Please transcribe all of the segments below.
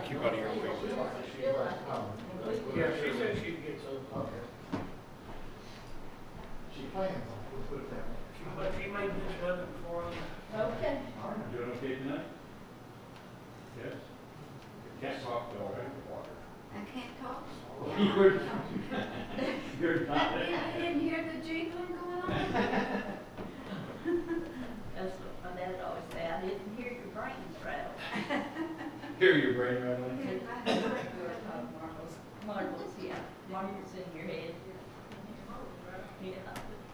Thank you, buddy. You're welcome. Yeah, she said she'd get some. Okay. She plans on it, we'll put it that way. But she made this weather before. Okay. Doing okay tonight? Yes? Can't talk though, right? I can't talk. You're I didn't hear the jingling going on. That's what my dad always say, I didn't hear your brains rattle. Hear your brain rattling? Marbles, yeah, marbles in your head. Yeah.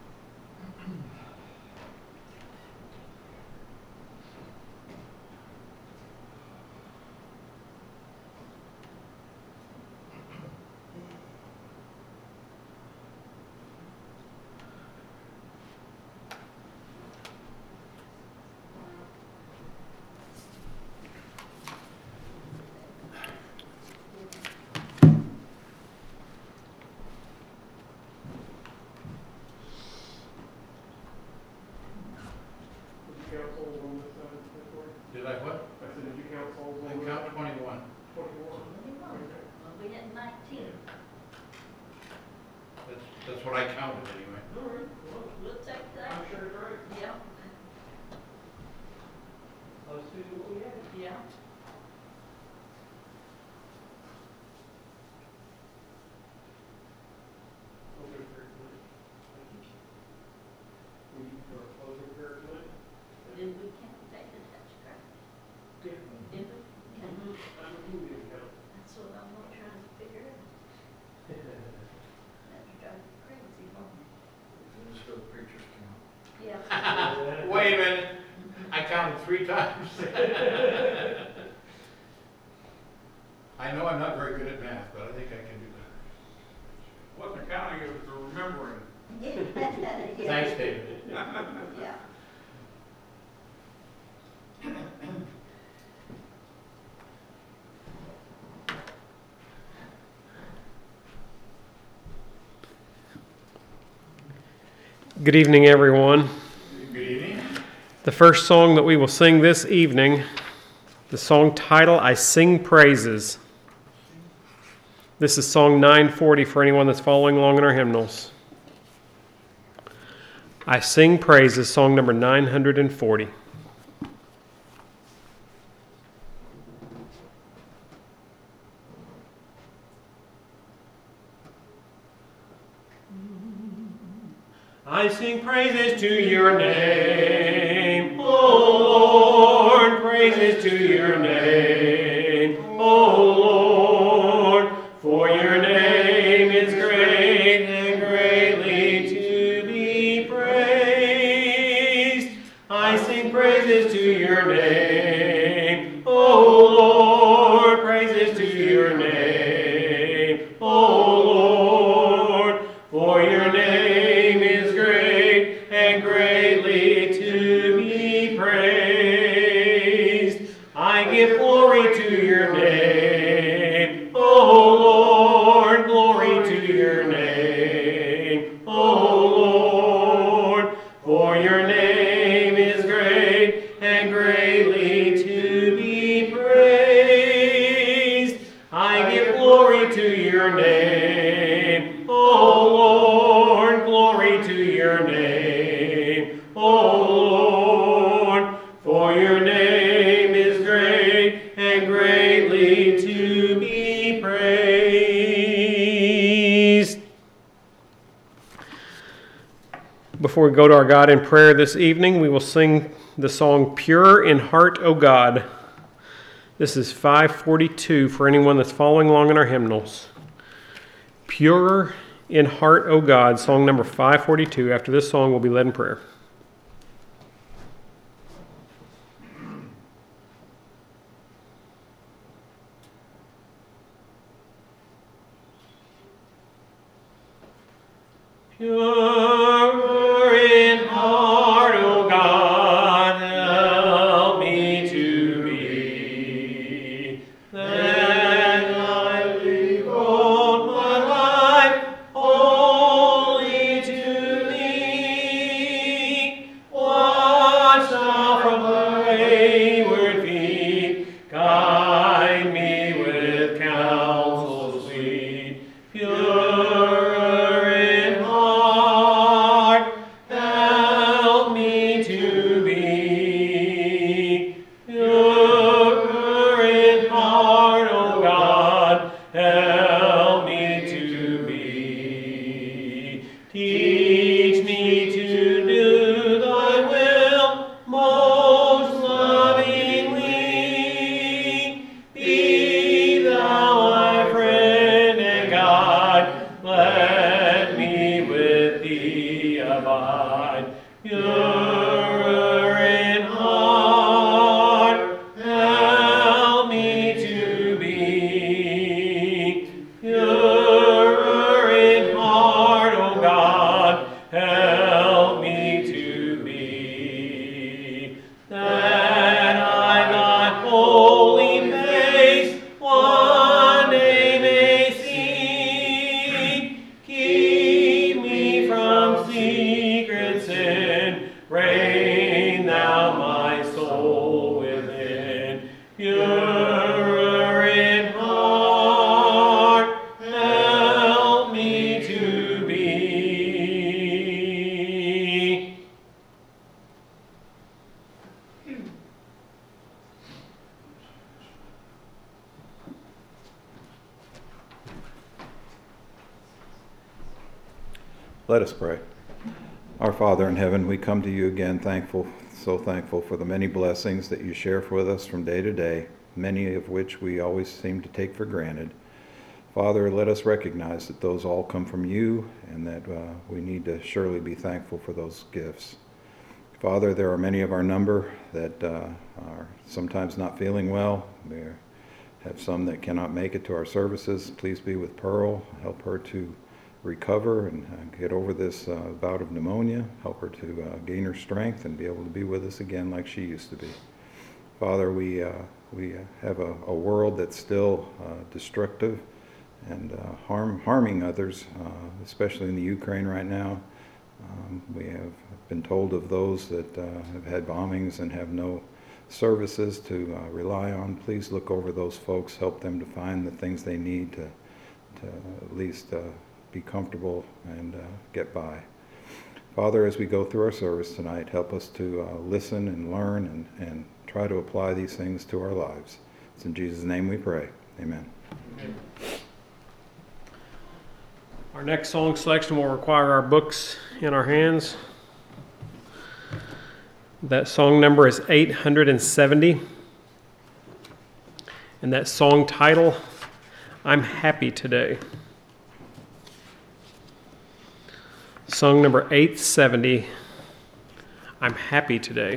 Did I what? I said, did you count souls? I count 21. 24. Well, we had 19. That's what I counted anyway. All right, well, We'll take that. I'm sure it's right. Yeah, Let's see what we have. yeah. Closing prayer tonight. We need for a closing prayer tonight. Did we count David Hatchcraft? Yeah. Did we? Okay. I'm a movie account. That's what I'm not trying to figure out. That's driving me crazy, huh? Just for the preacher's count. Yeah. Wait a minute. I counted 3 times. I know I'm not very good at math, but I think I can do better. Wasn't counting, it was remembering. Yeah. Thanks, David. Yeah. Good evening, everyone. Good evening. The first song that we will sing this evening, the song title, I Sing Praises. This is song 940 for anyone that's following along in our hymnals. I Sing Praises, song number 940. I sing praises to your name, O Lord, praises to your name, O Lord, for your name is great and greatly to be praised. I sing praises to your name, O Lord, praises to your name, O Lord, for your name is great and greatly to be praised. I give glory to your name, O Lord, glory to your name, O Lord, for your name is great and greatly to be praised. I give glory to your name, O Lord, glory to your name, O Lord, for your name is great and greatly to be praised. Before we go to our God in prayer this evening, we will sing the song Pure in Heart, O God. This is 542 for anyone that's following along in our hymnals. Pure in Heart, O God, song number 542. After this song, we'll be led in prayer. Pure in heart, O God, help me to be, that I behold my life wholly to Thee. Watch Thou from wayward feet, guide me Let us pray. Our Father in heaven, we come to you again so thankful for the many blessings that you share with us from day to day, many of which we always seem to take for granted. Father, let us recognize that those all come from you and that we need to surely be thankful for those gifts. Father, there are many of our number that are sometimes not feeling well. We have some that cannot make it to our services. Please be with Pearl. Help her to recover and get over this bout of pneumonia. Help her to gain her strength and be able to be with us again like she used to be. Father, we have a world that's still destructive and harming others, especially in the Ukraine right now. We have been told of those that have had bombings and have no services to rely on. Please look over those folks, help them to find the things they need to at least be comfortable and get by. Father, as we go through our service tonight, help us to listen and learn and try to apply these things to our lives. It's in Jesus' name we pray. Amen. Amen. Our next song selection will require our books in our hands. That song number is 870. And that song title, I'm Happy Today. Song number 870, I'm Happy Today.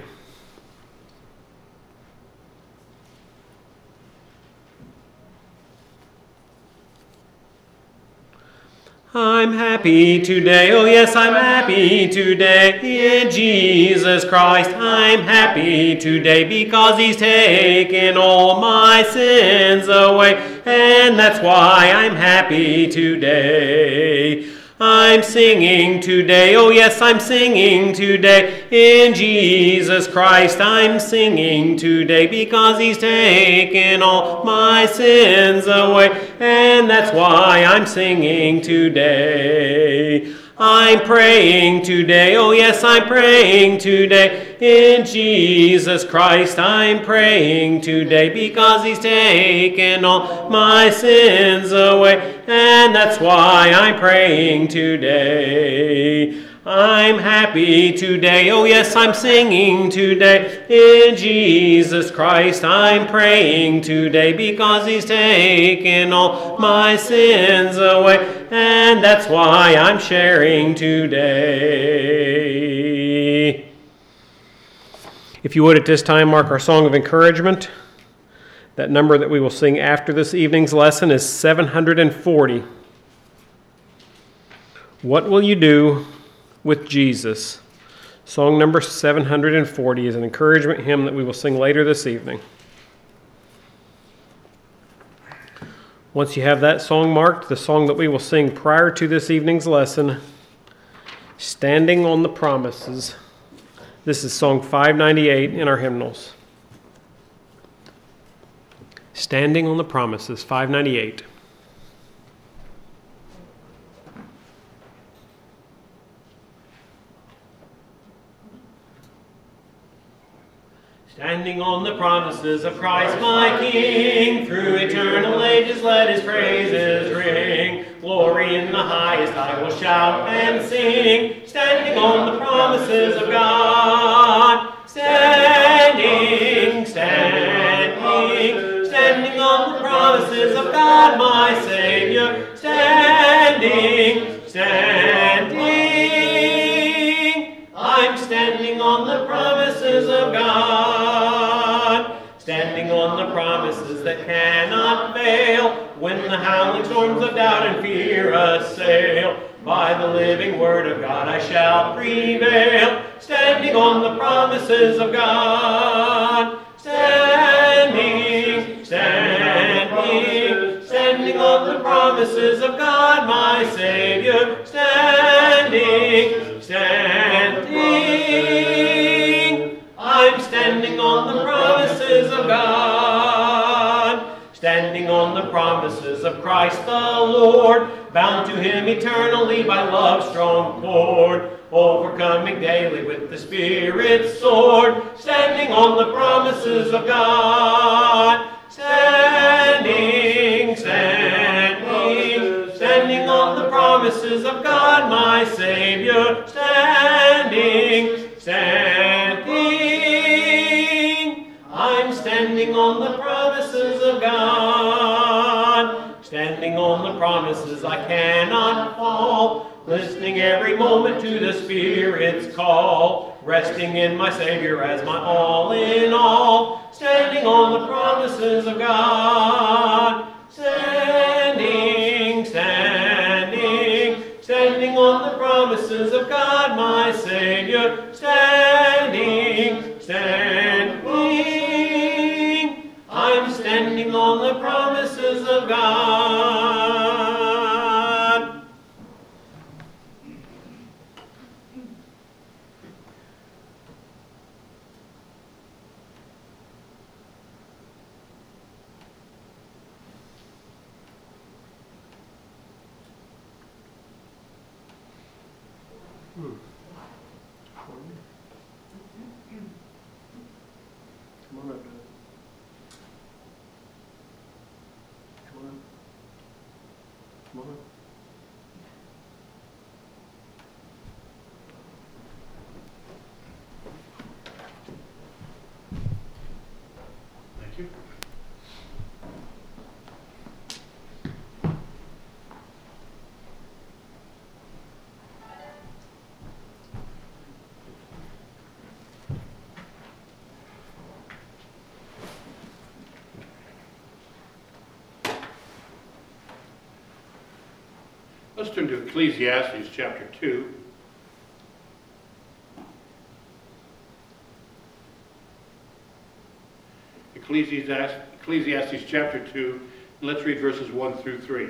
I'm happy today, oh yes, I'm happy today in Jesus Christ. I'm happy today because He's taken all my sins away, and that's why I'm happy today. I'm singing today, oh yes, I'm singing today in Jesus Christ. I'm singing today because He's taken all my sins away, and that's why I'm singing today. I'm praying today, oh yes, I'm praying today in Jesus Christ. I'm praying today because He's taken all my sins away, and that's why I'm praying today. I'm happy today, oh yes, I'm singing today in Jesus Christ. I'm praying today because He's taken all my sins away, and that's why I'm sharing today. If you would at this time mark our song of encouragement. That number that we will sing after this evening's lesson is 740. What will you do with Jesus? Song number 740 is an encouragement hymn that we will sing later this evening. Once you have that song marked, the song that we will sing prior to this evening's lesson, Standing on the Promises. This is song 598 in our hymnals. Standing on the Promises, 598. Standing on the promises of Christ my King, through eternal ages let His praises ring. Glory in the highest I will shout and sing, standing on the promises of God. Standing, standing, standing on the promises of God my Savior. Standing, standing, I'm standing on the promises of God. Standing on the promises that cannot fail, when the howling storms of doubt and fear assail. By the living word of God I shall prevail, standing on the promises of God. Standing, standing, standing on the promises of God my Savior. Standing, standing, I'm standing on the promises of God. Standing on the promises of Christ the Lord, bound to Him eternally by love's strong cord, overcoming daily with the Spirit's sword, standing on the promises of God. Standing, standing, standing on the promises of of God, my Savior, standing, standing. I'm standing on the promises of God, standing on the promises I cannot fall, listening every moment to the Spirit's call, resting in my Savior as my all in all, standing on the promises of God, standing, standing, standing on the promises of God, my Savior, standing, standing. I'm standing on the promises of God. Come on up, Doug. Come on up. Come on up. Thank you. Let's turn to Ecclesiastes chapter 2. Ecclesiastes chapter 2, and let's read verses 1 through 3.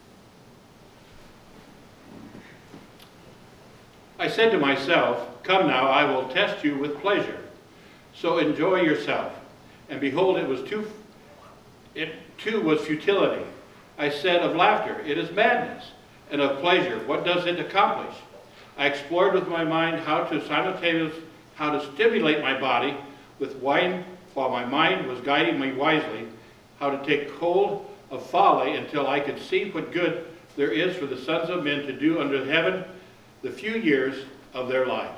I said to myself, come now, I will test you with pleasure. So enjoy yourself. And behold, it too was futility. I said of laughter, it is madness. And of pleasure, what does it accomplish? I explored with my mind how to stimulate my body with wine while my mind was guiding me wisely, how to take hold of folly until I could see what good there is for the sons of men to do under heaven the few years of their lives.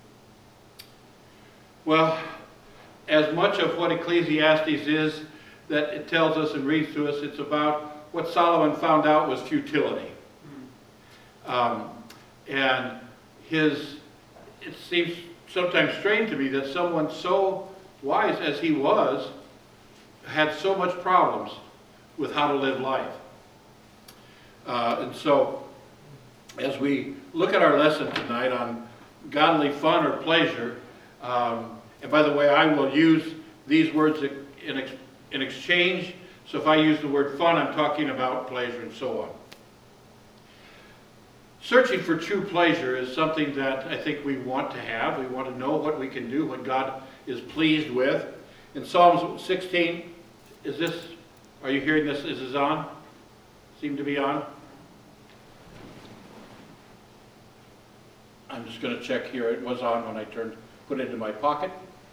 Well, as much of what Ecclesiastes is that it tells us and reads to us, it's about what Solomon found out was futility. And it seems sometimes strange to me that someone so wise as he was had so much problems with how to live life. And so, as we look at our lesson tonight on godly fun or pleasure, and by the way, I will use these words in exchange. So if I use the word fun, I'm talking about pleasure and so on. Searching for true pleasure is something that I think we want to have. We want to know what we can do, what God is pleased with. In Psalms 16, are you hearing this? Is this on? Seem to be on? I'm just going to check here. It was on when I put it into my pocket.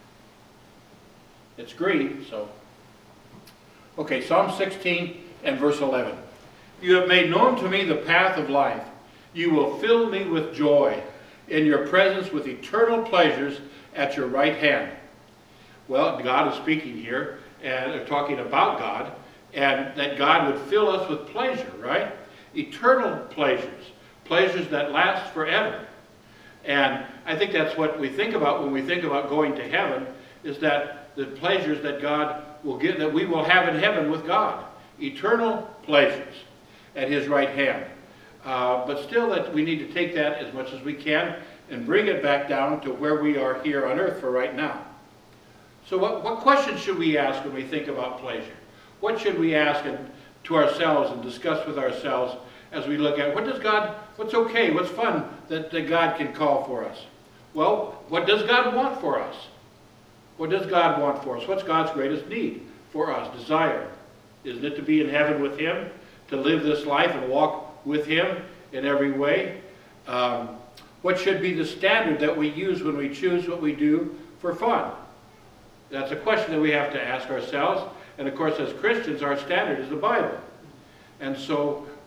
It's green, so. Okay, Psalm 16 and verse 11. You have made known to me the path of life. You will fill me with joy in your presence with eternal pleasures at your right hand. Well, God is speaking here, and they're talking about God, and that God would fill us with pleasure, right? Eternal pleasures, pleasures that last forever. And I think that's what we think about when we think about going to heaven, is that the pleasures that God will give, that we will have in heaven with God. Eternal pleasures at His right hand. But still, that we need to take that as much as we can and bring it back down to where we are here on earth for right now. So what questions should we ask when we think about pleasure? What should we ask to ourselves and discuss with ourselves as we look at what's okay, what's fun that God can call for us? Well, what does God want for us? What does God want for us? What's God's greatest need for us, desire? Isn't it to be in heaven with Him, to live this life and walk with Him in every way? What should be the standard that we use when we choose what we do for fun? That's a question that we have to ask ourselves. And of course, as Christians, our standard is the Bible. And so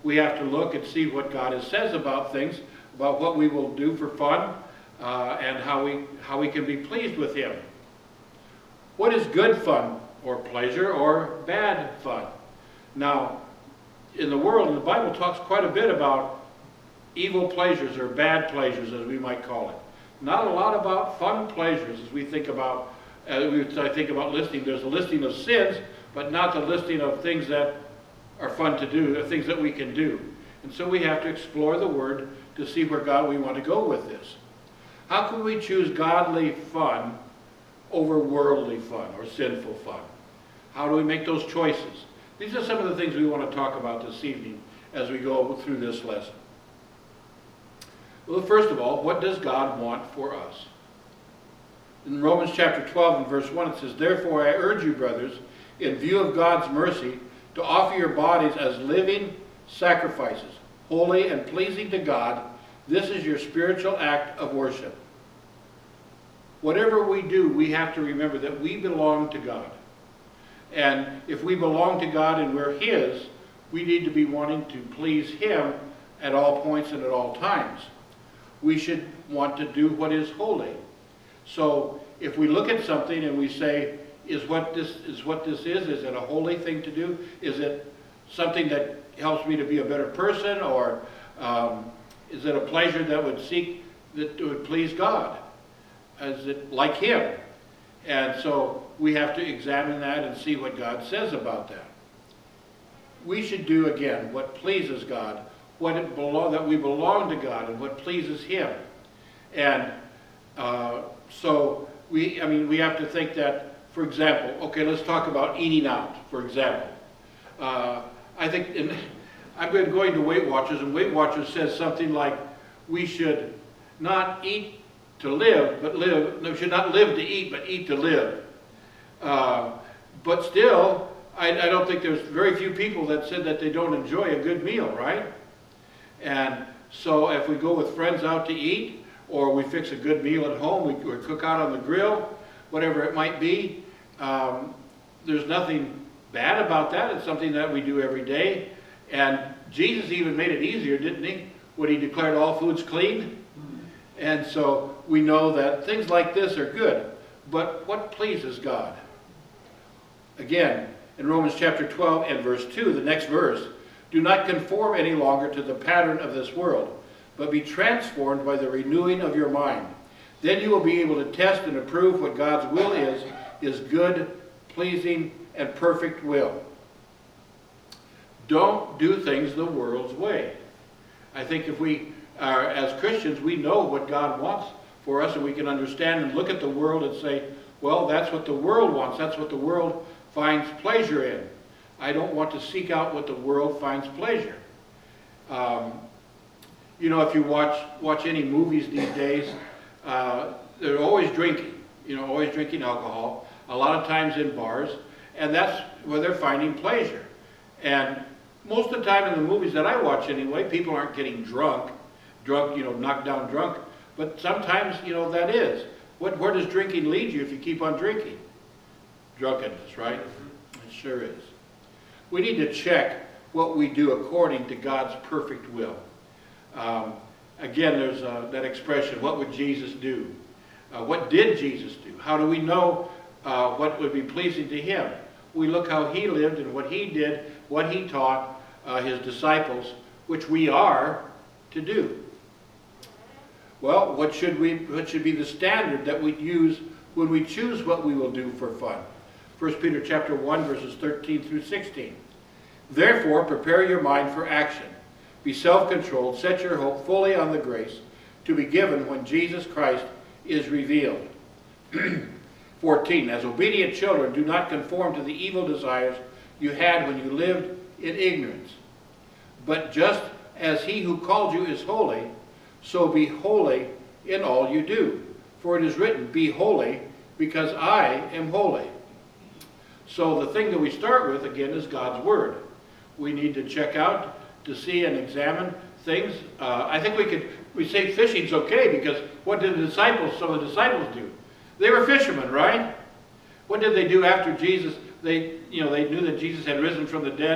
we have to look and see what God says about things, about what we will do for fun, and how we can be pleased with Him. What is good fun or pleasure or bad fun? Now, in the world, the Bible talks quite a bit about evil pleasures or bad pleasures, as we might call it. Not a lot about fun pleasures, as we think about. I think about listing. There's a listing of sins, but not the listing of things that are fun to do, the things that we can do. And so we have to explore the Word to see where we want to go with this. How can we choose godly fun over worldly fun or sinful fun? How do we make those choices? These are some of the things we want to talk about this evening as we go through this lesson. Well, first of all, what does God want for us? In Romans chapter 12 and verse 1 it says, "Therefore I urge you, brothers, in view of God's mercy, to offer your bodies as living sacrifices, holy and pleasing to God. This is your spiritual act of worship." Whatever we do, we have to remember that we belong to God. And if we belong to God and we're His, we need to be wanting to please Him at all points and at all times. We should want to do what is holy. So if we look at something and we say, is what this is? Is it a holy thing to do? Is it something that helps me to be a better person? Or is it a pleasure that would please God? Is it like Him? And so we have to examine that and see what God says about that. We should do, again, what pleases God, that we belong to God and what pleases Him. And so we have to think that, for example, okay, let's talk about eating out, for example. I think, I've been going to Weight Watchers, and Weight Watchers says something like, we should not eat to live, we should not live to eat, but eat to live. But still, I don't think there's very few people that said that they don't enjoy a good meal, right? And so if we go with friends out to eat, or we fix a good meal at home, we cook out on the grill, whatever it might be, there's nothing bad about that. It's something that we do every day. And Jesus even made it easier, didn't He, when He declared all foods clean? And so we know that things like this are good. But what pleases God? Again, in Romans chapter 12 and verse 2, the next verse, "Do not conform any longer to the pattern of this world, but be transformed by the renewing of your mind. Then you will be able to test and approve what God's will is, His good, pleasing, and perfect will." Don't do things the world's way. I think if we are, as Christians, we know what God wants for us, and we can understand and look at the world and say, well, that's what the world wants. That's what the world finds pleasure in. I don't want to seek out what the world finds pleasure. You know, if you watch any movies these days, they're always drinking. Always drinking alcohol. A lot of times in bars, and that's where they're finding pleasure. And most of the time in the movies that I watch anyway, people aren't getting drunk, knocked down drunk. But sometimes, that is. Where does drinking lead you if you keep on drinking? Drunkenness, right? It sure is. We need to check what we do according to God's perfect will. Again, there's that expression, what would Jesus do? What did Jesus do? How do we know what would be pleasing to Him? We look how He lived and what He did, what He taught His disciples, which we are to do. Well, what should be the standard that we use when we choose what we will do for fun? 1 Peter chapter 1, verses 13 through 16. "Therefore, prepare your mind for action. Be self-controlled, set your hope fully on the grace to be given when Jesus Christ is revealed." 14. "As obedient children, do not conform to the evil desires you had when you lived in ignorance. But just as He who called you is holy, so be holy in all you do. For it is written, 'Be holy, because I am holy.'" So the thing that we start with, again, is God's Word. We need to check out to see and examine things. I think we say fishing's okay, because what did some of the disciples do? They were fishermen, right? What did they do after Jesus? They knew that Jesus had risen from the dead,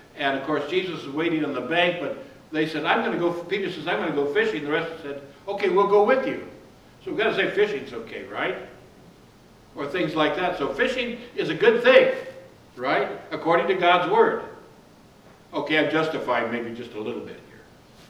And of course, Jesus is waiting on the bank, but they said, Peter says, I'm going to go fishing. The rest said, okay, we'll go with you. So we've got to say fishing's okay, right? Or things like that. So fishing is a good thing, right? According to God's Word. Okay, I'm justifying maybe just a little bit here.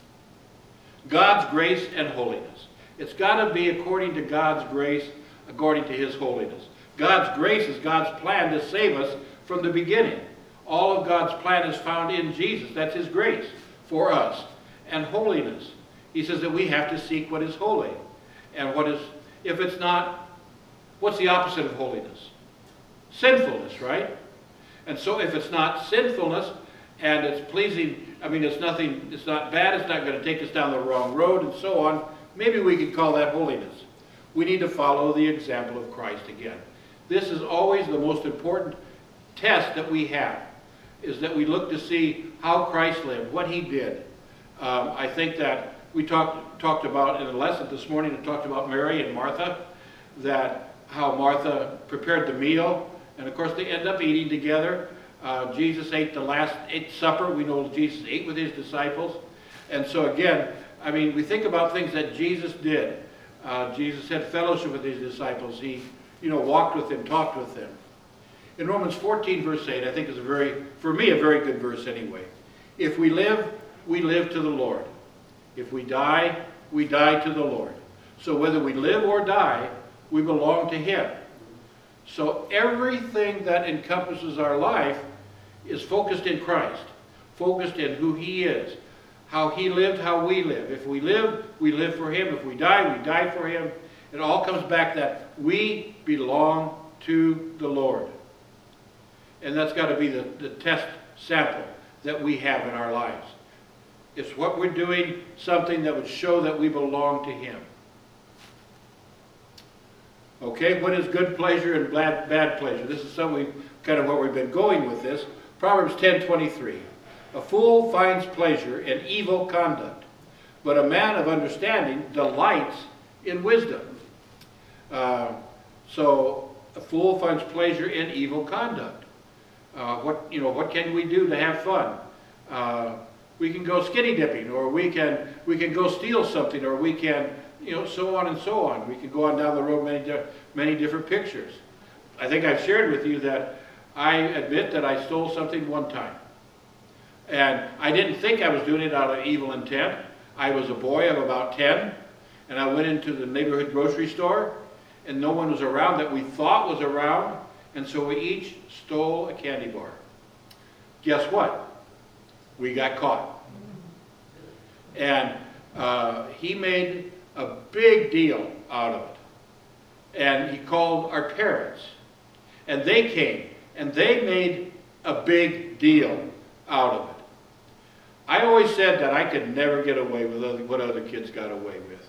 God's grace and holiness. It's got to be according to God's grace, according to His holiness. God's grace is God's plan to save us from the beginning. All of God's plan is found in Jesus. That's His grace for us. And holiness. He says that we have to seek what is holy. And if it's not, what's the opposite of holiness? Sinfulness, right? And so if it's not sinfulness and it's pleasing, it's not bad, it's not going to take us down the wrong road and so on, maybe we could call that holiness. We need to follow the example of Christ again. This is always the most important test that we have, is that we look to see how Christ lived, what He did. I think that we talked about in the lesson this morning, we talked about Mary and Martha, that how Martha prepared the meal, and of course they end up eating together. Jesus ate supper. We know Jesus ate with His disciples. And so again, we think about things that Jesus did. Jesus had fellowship with His disciples. He, walked with them, talked with them. In Romans 14, verse 8, I think is for me, a very good verse anyway. If we live, we live to the Lord. If we die, we die to the Lord. So whether we live or die, we belong to Him. So everything that encompasses our life is focused in Christ, focused in who He is, how He lived, how we live. If we live for Him. If we die for Him. It all comes back that we belong to the Lord. And that's got to be the test sample that we have in our lives. It's what we're doing, something that would show that we belong to Him. Okay, what is good pleasure and bad pleasure? This is kind of what we've been going with this. Proverbs 10:23. A fool finds pleasure in evil conduct, but a man of understanding delights in wisdom. So a fool finds pleasure in evil conduct. What can we do to have fun? We can go skinny dipping, or we can go steal something, or we can, so on and so on. We can go on down the road many different pictures. I think I've shared with you that I admit that I stole something one time. And I didn't think I was doing it out of evil intent. I was a boy of about 10, and I went into the neighborhood grocery store, and no one was around that we thought was around, and so we each stole a candy bar. Guess what? We got caught. And he made a big deal out of it. And he called our parents. And they came, and they made a big deal out of it. I always said that I could never get away with what other kids got away with.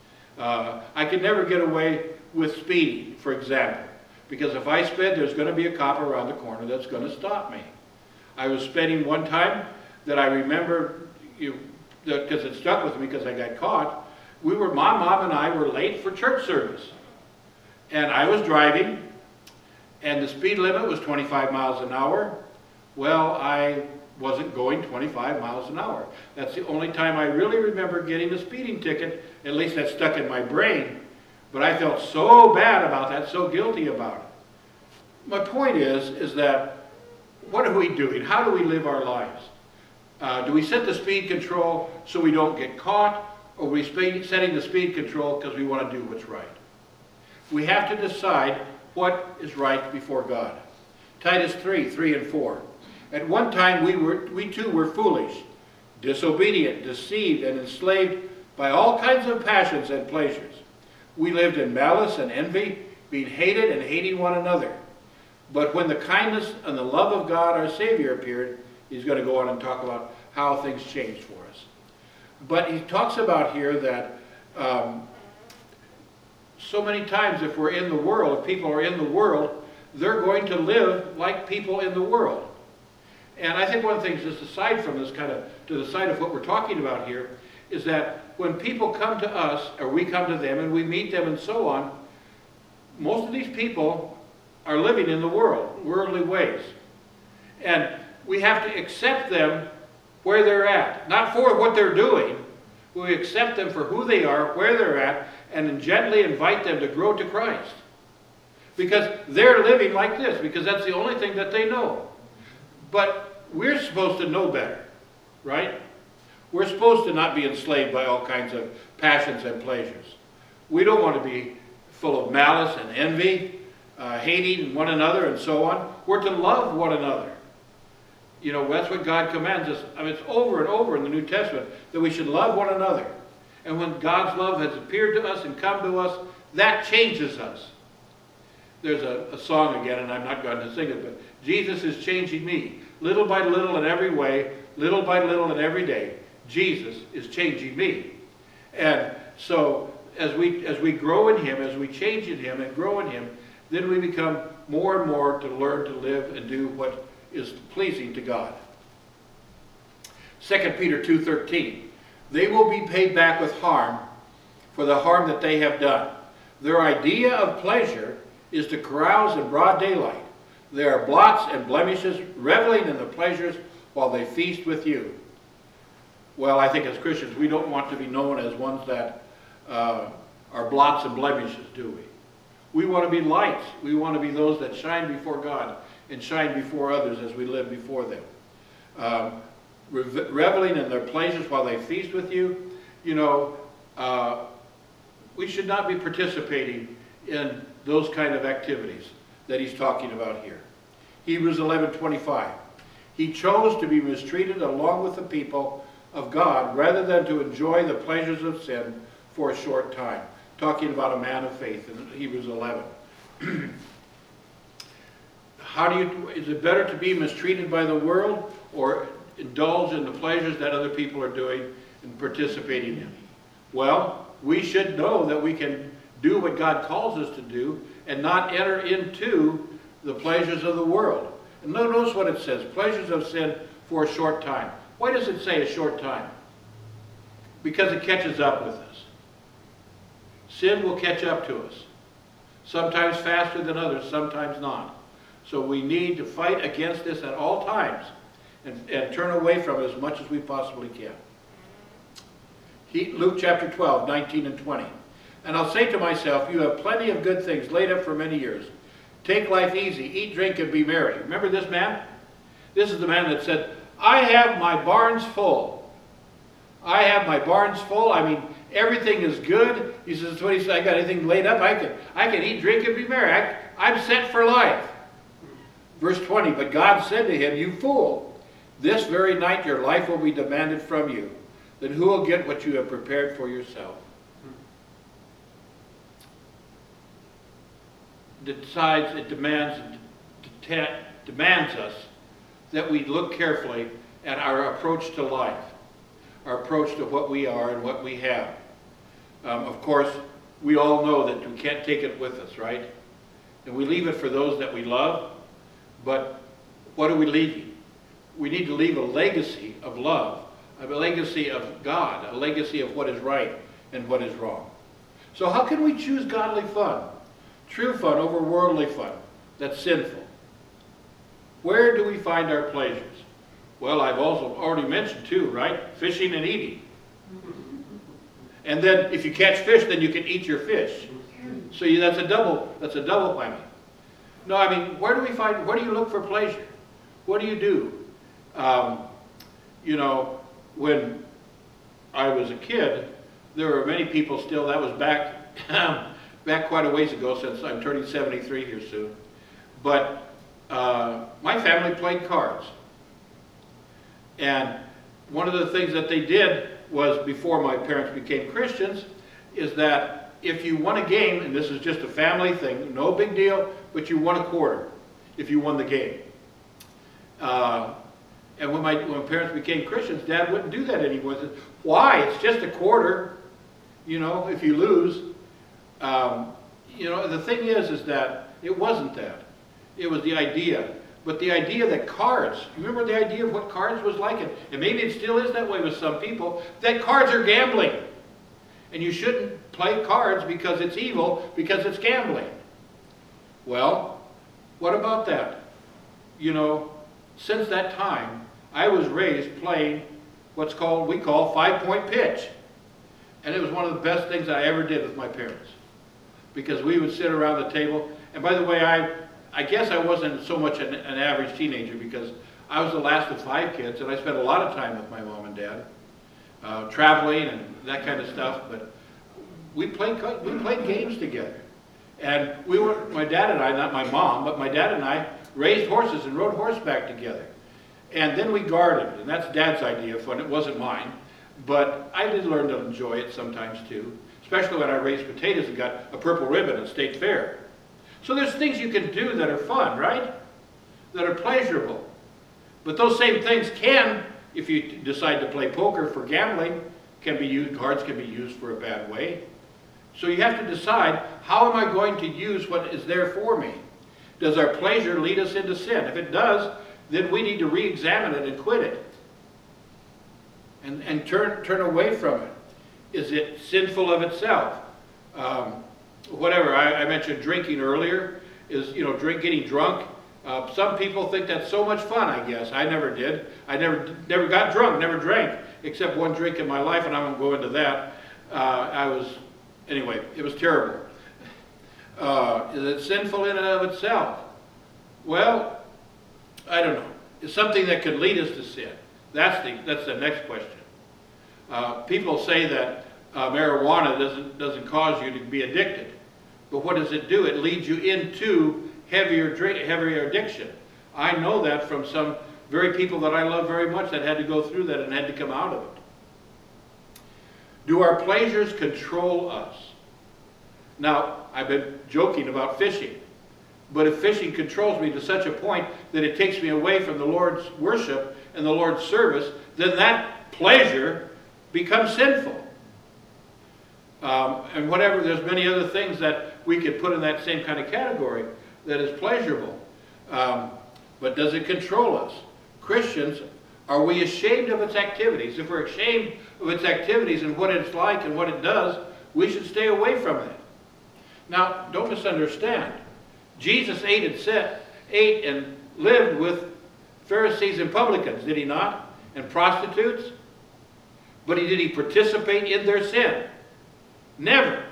I could never get away with speeding, for example. Because if I sped, there's going to be a cop around the corner that's going to stop me. I was speeding one time that I remember, because it stuck with me because I got caught. My mom and I were late for church service. And I was driving, and the speed limit was 25 miles an hour. Well, I wasn't going 25 miles an hour. That's the only time I really remember getting a speeding ticket. At least that stuck in my brain. But I felt so bad about that, so guilty about it. My point is that what are we doing? How do we live our lives? Do we set the speed control so we don't get caught, or are we setting the speed control because we want to do what's right? We have to decide what is right before God. Titus 3 and 4. At one time we too were foolish, disobedient, deceived, and enslaved by all kinds of passions and pleasures. We lived in malice and envy, being hated and hating one another. But when the kindness and the love of God, our Savior, appeared, he's going to go on and talk about how things changed for us. But he talks about here that so many times if we're in the world, if people are in the world, they're going to live like people in the world. And I think one of the things, just aside from this, kind of to the side of what we're talking about here, is that when people come to us, or we come to them, and we meet them and so on, most of these people are living in the world, worldly ways. And we have to accept them where they're at. Not for what they're doing. We accept them for who they are, where they're at, and then gently invite them to grow to Christ. Because they're living like this, because that's the only thing that they know. But we're supposed to know better, right? We're supposed to not be enslaved by all kinds of passions and pleasures. We don't want to be full of malice and envy, hating one another and so on. We're to love one another. You know, that's what God commands us. I mean, it's over and over in the New Testament that we should love one another. And when God's love has appeared to us and come to us, that changes us. There's a song again, and I'm not going to sing it, but Jesus is changing me. Little by little in every way, little by little in every day, Jesus is changing me. And so as we grow in Him, as we change in Him and grow in Him, then we become more and more to learn to live and do what is pleasing to God. 2 Peter 2:13, they will be paid back with harm for the harm that they have done. Their idea of pleasure is to carouse in broad daylight. They are blots and blemishes, reveling in the pleasures while they feast with you. Well, I think as Christians, we don't want to be known as ones that are blots and blemishes, do we? We want to be lights. We want to be those that shine before God and shine before others as we live before them. Reveling in their pleasures while they feast with you. You know, we should not be participating in those kind of activities that he's talking about here. Hebrews 11:25. He chose to be mistreated along with the people of God rather than to enjoy the pleasures of sin for a short time. Talking about a man of faith in Hebrews 11. Is it better to be mistreated by the world or indulge in the pleasures that other people are doing and participating in? Well, we should know that we can do what God calls us to do and not enter into the pleasures of the world. And notice what it says, pleasures of sin for a short time. Why does it say a short time? Because it catches up with us. Sin will catch up to us. Sometimes faster than others, sometimes not. So we need to fight against this at all times and turn away from it as much as we possibly can. Luke chapter 12, 19 and 20. And I'll say to myself, you have plenty of good things laid up for many years. Take life easy, eat, drink, and be merry. Remember this man? This is the man that said, I have my barns full. I have my barns full. I mean, everything is good. He says, what he said, I got anything laid up, I can eat, drink, and be merry. I'm set for life. Verse 20, but God said to him, you fool, this very night your life will be demanded from you. Then who will get what you have prepared for yourself? It demands us that we look carefully at our approach to life, our approach to what we are and what we have. Of course, we all know that we can't take it with us, right? And we leave it for those that we love, but what are we leaving? We need to leave a legacy of love, a legacy of God, a legacy of what is right and what is wrong. So how can we choose godly fun? True fun over worldly fun. That's sinful. Where do we find our pleasures? Well, I've also already mentioned two, right? Fishing and eating. And then if you catch fish, then you can eat your fish. So that's a double whammy. No, I mean, where do you look for pleasure? What do you do? You know, when I was a kid, there were many people still, that was back quite a ways ago, since I'm turning 73 here soon. But my family played cards. And one of the things that they did was, before my parents became Christians, is that if you won a game, and this is just a family thing, no big deal, but you won a quarter if you won the game. And when my parents became Christians, Dad wouldn't do that anymore. He said, why? It's just a quarter, you know, if you lose. You know, the thing is that it wasn't that. It was the idea. But the idea that cards, you remember the idea of what cards was like? And maybe it still is that way with some people, that cards are gambling. And you shouldn't play cards because it's evil, because it's gambling. Well, what about that? You know, since that time, I was raised playing we call 5-point pitch. And it was one of the best things I ever did with my parents. Because we would sit around the table, and by the way, I guess I wasn't so much an average teenager because I was the last of 5 kids, and I spent a lot of time with my mom and dad, traveling and that kind of stuff, but we played games together. And my dad and I, not my mom, but my dad and I raised horses and rode horseback together. And then we gardened, and that's Dad's idea of fun. It wasn't mine. But I did learn to enjoy it sometimes too, especially when I raised potatoes and got a purple ribbon at State Fair. So there's things you can do that are fun, right? That are pleasurable. But those same things can, if you decide to play poker for gambling, cards can be used for a bad way. So you have to decide, how am I going to use what is there for me? Does our pleasure lead us into sin? If it does, then we need to re-examine it and quit it. And turn away from it. Is it sinful of itself? Whatever, I mentioned drinking earlier, getting drunk. Some people think that's so much fun, I guess. I never did. I never got drunk, never drank, except one drink in my life, and I won't go into that. Anyway, it was terrible. Is it sinful in and of itself? Well, I don't know. It's something that could lead us to sin. That's the next question. People say that marijuana doesn't cause you to be addicted, but what does it do? It leads you into heavier addiction. I know that from some very people that I love very much that had to go through that and had to come out of it. Do our pleasures control us? Now, I've been joking about fishing, but if fishing controls me to such a point that it takes me away from the Lord's worship and the Lord's service, then that pleasure becomes sinful. And whatever, there's many other things that we could put in that same kind of category that is pleasurable. But does it control us? Christians, are we ashamed of its activities? If we're ashamed of its activities and what it's like and what it does, we should stay away from it. Now, don't misunderstand. Jesus ate and lived with Pharisees and publicans, did he not? And prostitutes? But did he participate in their sin? Never.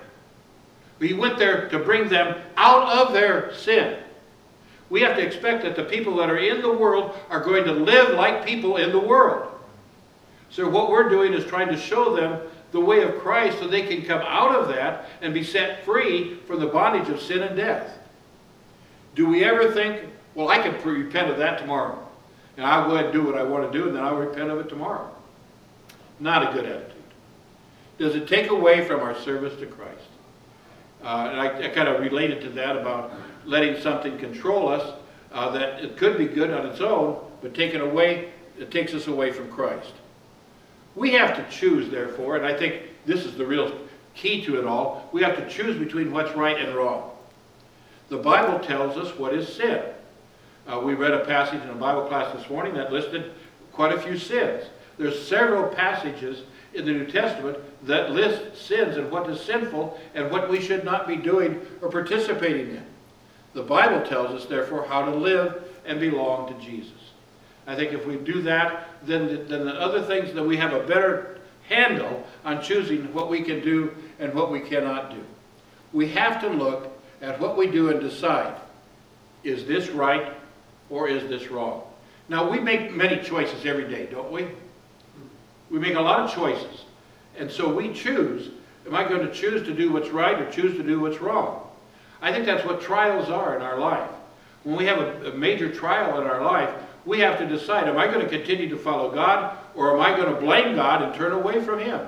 He went there to bring them out of their sin. We have to expect that the people that are in the world are going to live like people in the world. So what we're doing is trying to show them the way of Christ so they can come out of that and be set free from the bondage of sin and death. Do we ever think, well, I can repent of that tomorrow, and I'll go ahead and do what I want to do, and then I'll repent of it tomorrow? Not a good attitude. Does it take away from our service to Christ? And I kind of related to that about letting something control us, that it could be good on its own, but taken away, it takes us away from Christ. We have to choose, therefore, and I think this is the real key to it all, we have to choose between what's right and wrong. The Bible tells us what is sin. We read a passage in a Bible class this morning that listed quite a few sins. There's several passages in the New Testament that list sins and what is sinful and what we should not be doing or participating in. The Bible tells us, therefore, how to live and belong to Jesus. I think if we do that, then the other things, that we have a better handle on choosing what we can do and what we cannot do. We have to look at what we do and decide, is this right or is this wrong? Now, we make many choices every day, don't we? We make a lot of choices. And so we choose, am I going to choose to do what's right or choose to do what's wrong? I think that's what trials are in our life. When we have a major trial in our life, we have to decide, am I going to continue to follow God, or am I going to blame God and turn away from Him?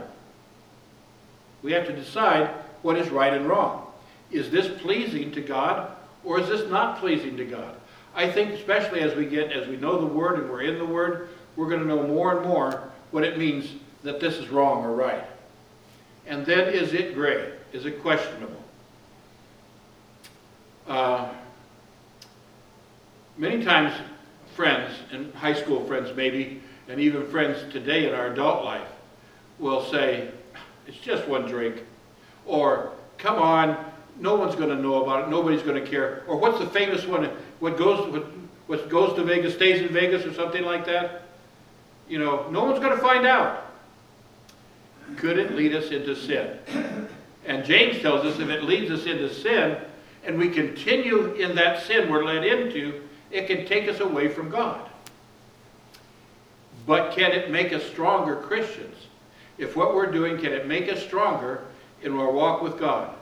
We have to decide what is right and wrong. Is this pleasing to God, or is this not pleasing to God? I think especially as we know the Word and we're in the Word, we're going to know more and more what it means that this is wrong or right. And then, is it gray? Is it questionable? Many times friends, and high school friends maybe, and even friends today in our adult life, will say, it's just one drink. Or, come on, no one's going to know about it, nobody's going to care. Or what's the famous one, what goes to Vegas stays in Vegas or something like that? You know, no one's going to find out. Could it lead us into sin? And James tells us if it leads us into sin, and we continue in that sin we're led into, it can take us away from God. But can it make us stronger Christians? If what we're doing, can it make us stronger in our walk with God?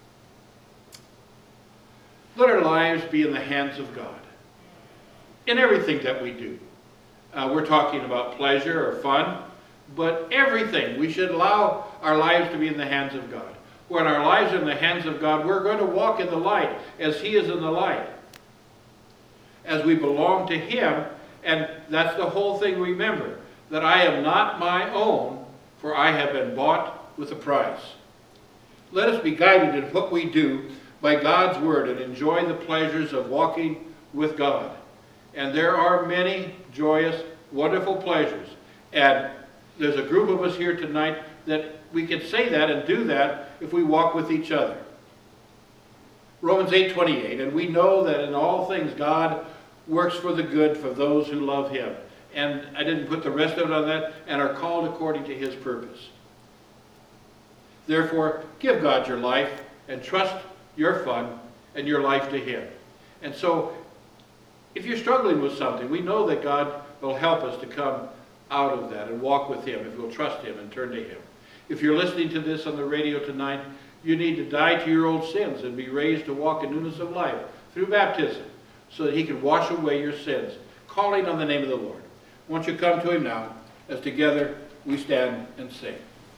Let our lives be in the hands of God in everything that we do. We're talking about pleasure or fun, but everything. We should allow our lives to be in the hands of God. When our lives are in the hands of God, we're going to walk in the light as He is in the light. As we belong to Him, and that's the whole thing, remember, that I am not my own, for I have been bought with a price. Let us be guided in what we do by God's Word and enjoy the pleasures of walking with God. And there are many joyous, wonderful pleasures. And there's a group of us here tonight that we can say that and do that if we walk with each other. Romans 8:28, and we know that in all things God works for the good for those who love Him. And I didn't put the rest of it on that, and are called according to His purpose. Therefore, give God your life and trust your fun and your life to Him. And so, if you're struggling with something, we know that God will help us to come out of that and walk with Him if we'll trust Him and turn to Him. If you're listening to this on the radio tonight, you need to die to your old sins and be raised to walk in newness of life through baptism so that He can wash away your sins, calling on the name of the Lord. Won't you come to Him now as together we stand and sing.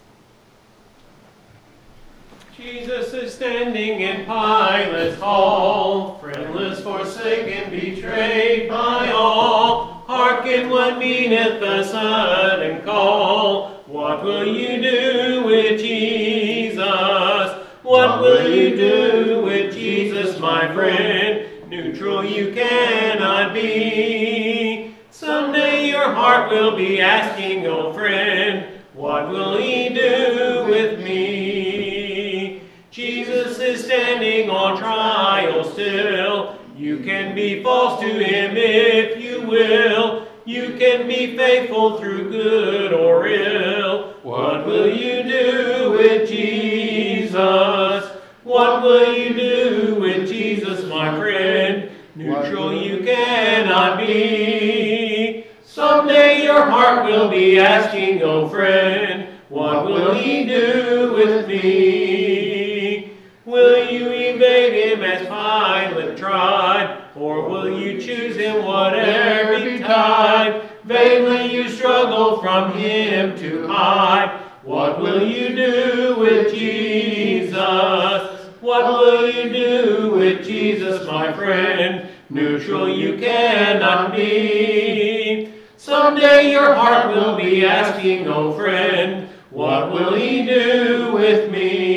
Jesus is standing in Pilate's hall, friendless, forsaken, betrayed by all. Hearken what meaneth the sudden call. What will you do with Jesus? What will you do with Jesus, my friend? Neutral you cannot be. Someday your heart will be asking, oh friend, what will He do with me? Jesus is standing on trial still. You can be false to Him if you will. You can be faithful through good or ill. What will you do with Jesus? What will you do with Jesus, my friend? Neutral you cannot be. Someday your heart will be asking, oh friend, what will He do with me? Will you evade Him as Pilate tried, or will you choose Him whatever betide? Vainly you struggle from Him to hide. What will you do with Jesus? What will you do with Jesus, my friend? Neutral you cannot be. Someday your heart will be asking, oh friend, what will He do with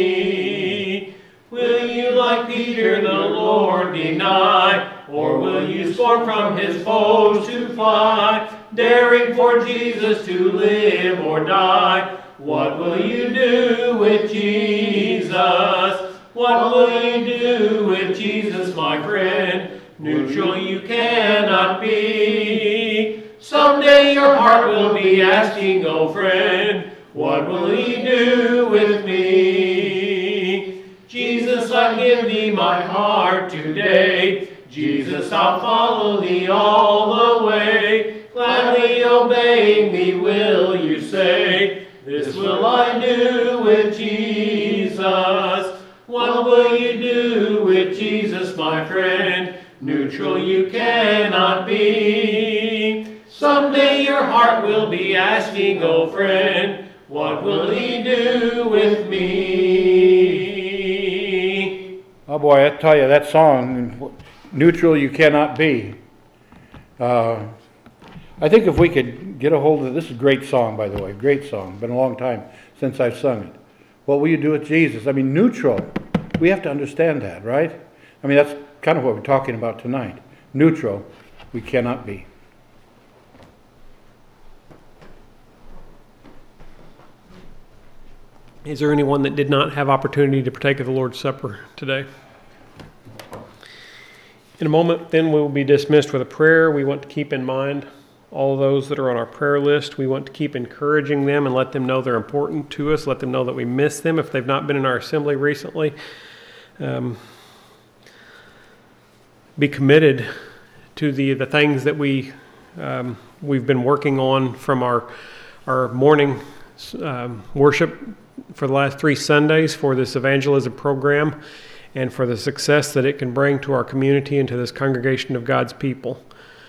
me? Will you, like Peter, the Lord deny? Or will you scorn from His foes to fly? Daring for Jesus to live or die? What will you do with Jesus? What will you do with Jesus, my friend? Neutral you cannot be. Someday your heart will be asking, oh friend, what will He do with me? Jesus, I give Thee my heart today. Jesus, I'll follow Thee all the way. Gladly obeying Thee will you say, this will I do with Jesus. What will you do with Jesus, my friend? Neutral you cannot be. Someday your heart will be asking, oh friend, what will He do with me? Oh boy, I tell you, that song, Neutral You Cannot Be. I think if we could get a hold of this is a great song, by the way, great song. Been a long time since I've sung it. What will you do with Jesus? I mean, neutral. We have to understand that, right? I mean, that's kind of what we're talking about tonight. Neutral, we cannot be. Is there anyone that did not have opportunity to partake of the Lord's Supper today? In a moment, then we will be dismissed with a prayer. We want to keep in mind all of those that are on our prayer list. We want to keep encouraging them and let them know they're important to us. Let them know that we miss them if they've not been in our assembly recently. Be committed to the things that we've been working on from our morning worship for the last 3 Sundays for this evangelism program and for the success that it can bring to our community and to this congregation of God's people.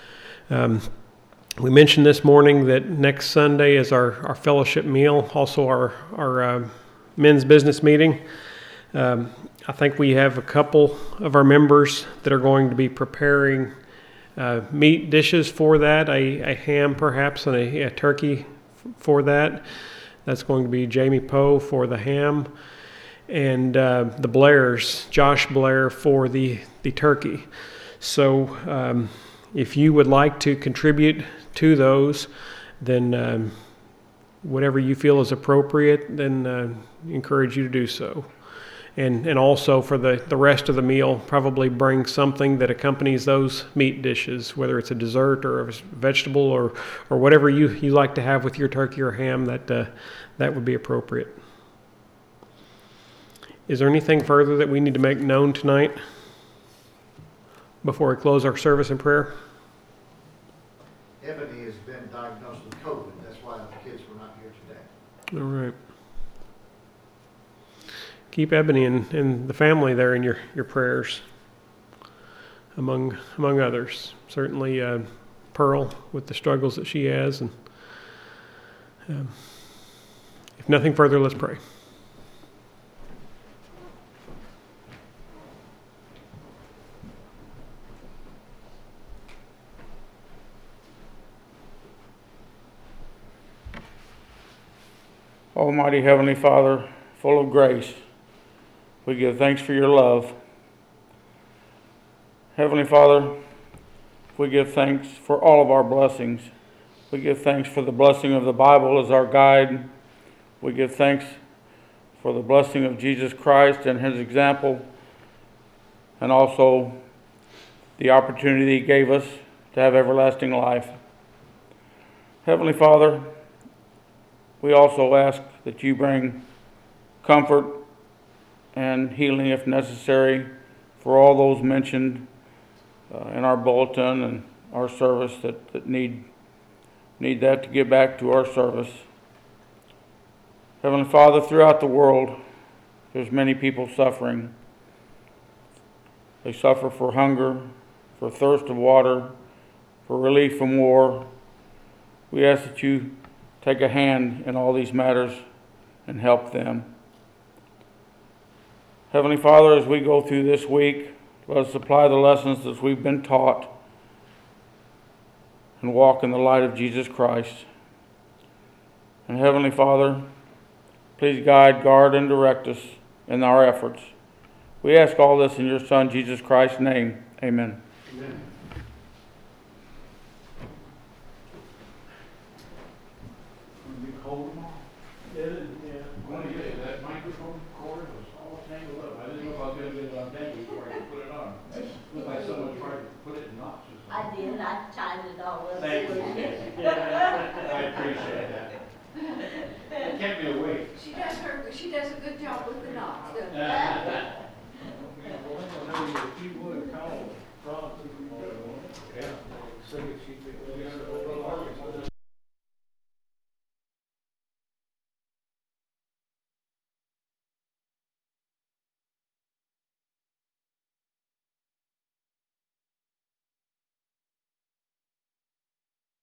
We mentioned this morning that next Sunday is our fellowship meal, also our men's business meeting. I think we have a couple of our members that are going to be preparing meat dishes for that, a ham perhaps and a turkey for that. That's going to be Jamie Poe for the ham and the Blairs, Josh Blair for the turkey. So if you would like to contribute to those, then whatever you feel is appropriate, then encourage you to do so. And also for the rest of the meal, probably bring something that accompanies those meat dishes, whether it's a dessert or a vegetable or whatever you like to have with your turkey or ham, that would be appropriate. Is there anything further that we need to make known tonight before we close our service in prayer? Ebony has been diagnosed with COVID. That's why the kids were not here today. All right. Keep Ebony and the family there in your prayers, among others. Certainly Pearl with the struggles that she has. And if nothing further, let's pray. Almighty Heavenly Father, full of grace, we give thanks for your love. Heavenly Father, we give thanks for all of our blessings. We give thanks for the blessing of the Bible as our guide. We give thanks for the blessing of Jesus Christ and his example, and also the opportunity he gave us to have everlasting life. Heavenly Father, we also ask that you bring comfort and healing, if necessary, for all those mentioned in our bulletin and our service that need that to get back to our service. Heavenly Father, throughout the world, there's many people suffering. They suffer for hunger, for thirst of water, for relief from war. We ask that you take a hand in all these matters and help them. Heavenly Father, as we go through this week, let us apply the lessons that we've been taught and walk in the light of Jesus Christ. And Heavenly Father, please guide, guard, and direct us in our efforts. We ask all this in your Son, Jesus Christ's name. Amen. Amen. I want to get it. That microphone cord was all tangled up. I didn't know if I was going to get it untangled before I could put it on. It looked like someone tried to put it in knots or something. I did, I tied it all up. Thank you.